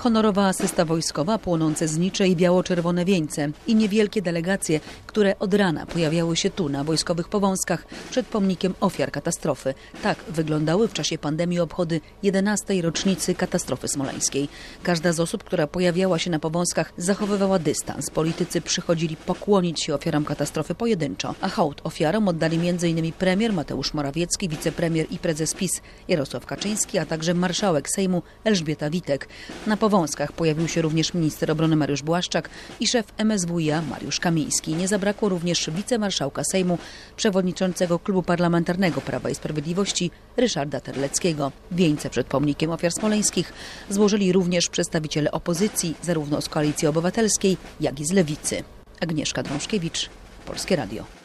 honorowa asysta wojskowa, płonące znicze i biało-czerwone wieńce i niewielkie delegacje, które od rana pojawiały się tu na wojskowych Powązkach przed pomnikiem ofiar katastrofy. Tak wyglądały w czasie pandemii obchody 11. rocznicy katastrofy smoleńskiej. Każda z osób, która pojawiała się na Powązkach, zachowywała dystans. Politycy przychodzili pokłonić się ofiarom katastrofy pojedynczo, a hołd ofiarom oddali m.in. premier Mateusz Morawiecki, wicepremier i prezes PiS Jarosław Kaczyński, a także marszałek Sejmu Elżbieta Witek. Na Powązkach pojawił się również minister obrony Mariusz Błaszczak i szef MSWiA Mariusz Kamiński. Nie zabrakło również wicemarszałka Sejmu, przewodniczącego Klubu Parlamentarnego Prawa i Sprawiedliwości Ryszarda Terleckiego. Wieńce przed pomnikiem ofiar smoleńskich złożyli również przedstawiciele opozycji, zarówno z Koalicji Obywatelskiej, jak i z Lewicy. Agnieszka Drążkiewicz, Polskie Radio.